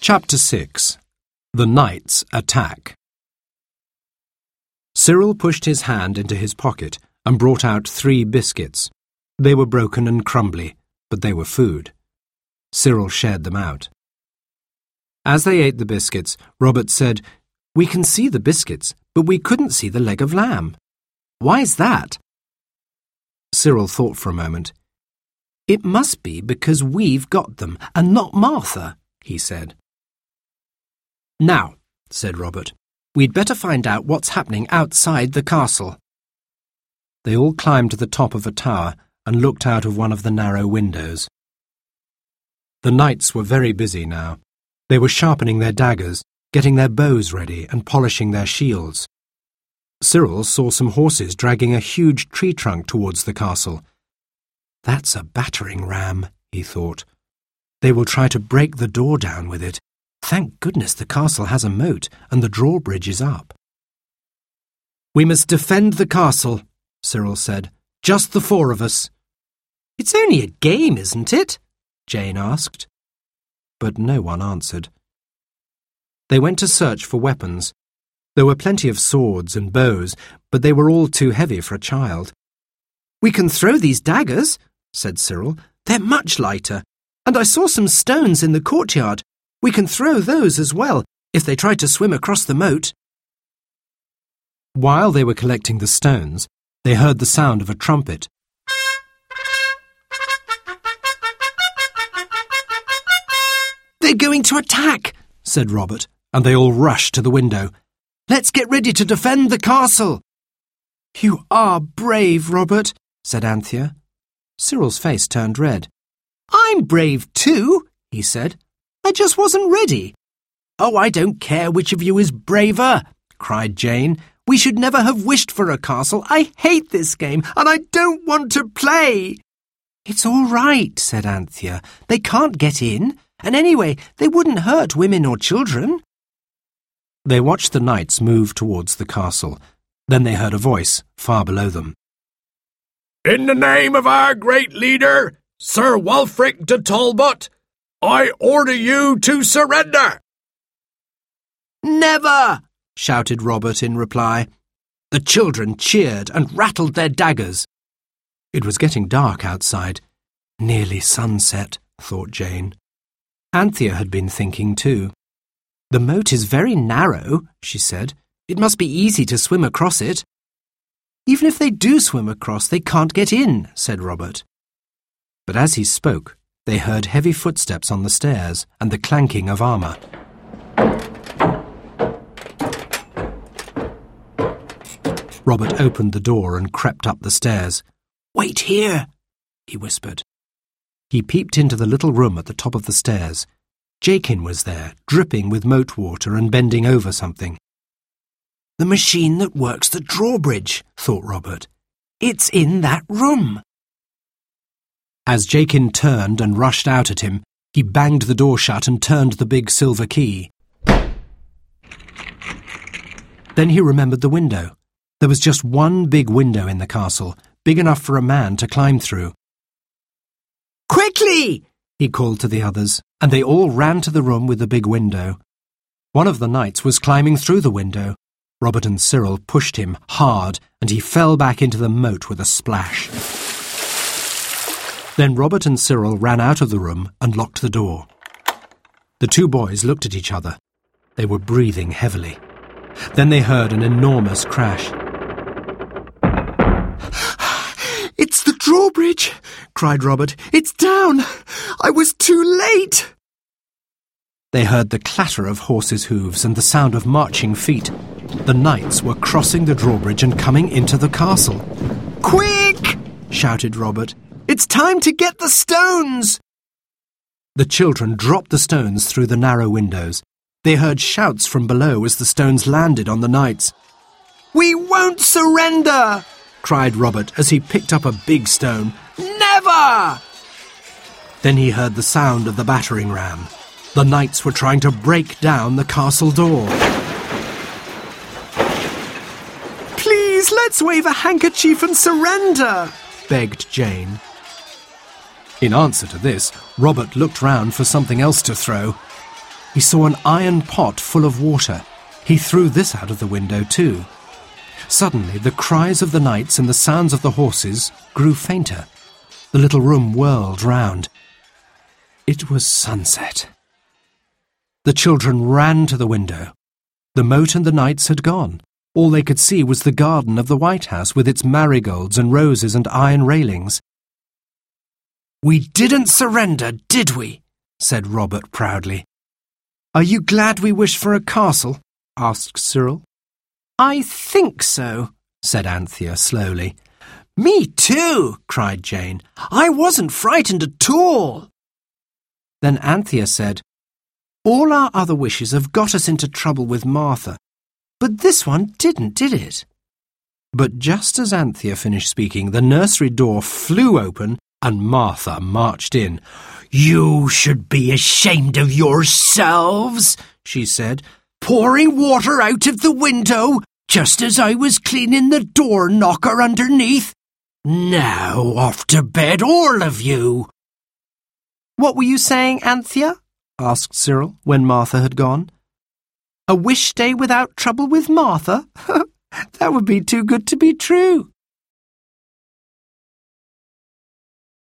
Chapter 6. The Knights Attack. Cyril pushed his hand into his pocket and brought out 3 biscuits. They were broken and crumbly, but they were food. Cyril shared them out. As they ate the biscuits, Robert said, "We can see the biscuits, but we couldn't see the leg of lamb. Why's that?" Cyril thought for a moment. "It must be because we've got them, and not Martha," he said. "Now," said Robert, "we'd better find out what's happening outside the castle." They all climbed to the top of a tower and looked out of one of the narrow windows. The knights were very busy now. They were sharpening their daggers, getting their bows ready and polishing their shields. Cyril saw some horses dragging a huge tree trunk towards the castle. "That's a battering ram," he thought. "They will try to break the door down with it. Thank goodness the castle has a moat and the drawbridge is up." "We must defend the castle," Cyril said. "Just the 4 of us." "It's only a game, isn't it?" Jane asked. But no one answered. They went to search for weapons. There were plenty of swords and bows, but they were all too heavy for a child. "We can throw these daggers," said Cyril. "They're much lighter. And I saw some stones in the courtyard. We can throw those as well, if they try to swim across the moat." While they were collecting the stones, they heard the sound of a trumpet. "They're going to attack," said Robert, and they all rushed to the window. "Let's get ready to defend the castle." "You are brave, Robert," said Anthea. Cyril's face turned red. "I'm brave too," he said. "I just wasn't ready." "Oh, I don't care which of you is braver," cried Jane. "We should never have wished for a castle. I hate this game, and I don't want to play." "It's all right," said Anthea. "They can't get in, and anyway, they wouldn't hurt women or children." They watched the knights move towards the castle. Then they heard a voice far below them. "In the name of our great leader, Sir Wulfric de Talbot, I order you to surrender." "Never!" shouted Robert in reply. The children cheered and rattled their daggers. It was getting dark outside. Nearly sunset, thought Jane. Anthea had been thinking too. "The moat is very narrow," she said. "It must be easy to swim across it." "Even if they do swim across, they can't get in," said Robert. But as he spoke, they heard heavy footsteps on the stairs and the clanking of armour. Robert opened the door and crept up the stairs. "Wait here," he whispered. He peeped into the little room at the top of the stairs. Jakin was there, dripping with moat water and bending over something. "The machine that works the drawbridge," thought Robert. "It's in that room." As Jakin turned and rushed out at him, he banged the door shut and turned the big silver key. Then he remembered the window. There was just one big window in the castle, big enough for a man to climb through. "Quickly!" he called to the others, and they all ran to the room with the big window. One of the knights was climbing through the window. Robert and Cyril pushed him hard, and he fell back into the moat with a splash. Then Robert and Cyril ran out of the room and locked the door. The 2 boys looked at each other. They were breathing heavily. Then they heard an enormous crash. "It's the drawbridge!" cried Robert. "It's down! I was too late!" They heard the clatter of horses' hooves and the sound of marching feet. The knights were crossing the drawbridge and coming into the castle. "Quick!" shouted Robert. "It's time to get the stones!" The children dropped the stones through the narrow windows. They heard shouts from below as the stones landed on the knights. "We won't surrender!" cried Robert as he picked up a big stone. "Never!" Then he heard the sound of the battering ram. The knights were trying to break down the castle door. "Please, let's wave a handkerchief and surrender," begged Jane. In answer to this, Robert looked round for something else to throw. He saw an iron pot full of water. He threw this out of the window too. Suddenly, the cries of the knights and the sounds of the horses grew fainter. The little room whirled round. It was sunset. The children ran to the window. The moat and the knights had gone. All they could see was the garden of the White House with its marigolds and roses and iron railings. "We didn't surrender, did we?" said Robert proudly. "Are you glad we wished for a castle?" asked Cyril. "I think so," said Anthea slowly. "Me too," cried Jane. "I wasn't frightened at all." Then Anthea said, "All our other wishes have got us into trouble with Martha, but this one didn't, did it?" But just as Anthea finished speaking, the nursery door flew open and Martha marched in. "You should be ashamed of yourselves," she said, "pouring water out of the window just as I was cleaning the door knocker underneath. Now off to bed, all of you." "What were you saying, Anthea?" asked Cyril when Martha had gone. "A wish day without trouble with Martha? That would be too good to be true."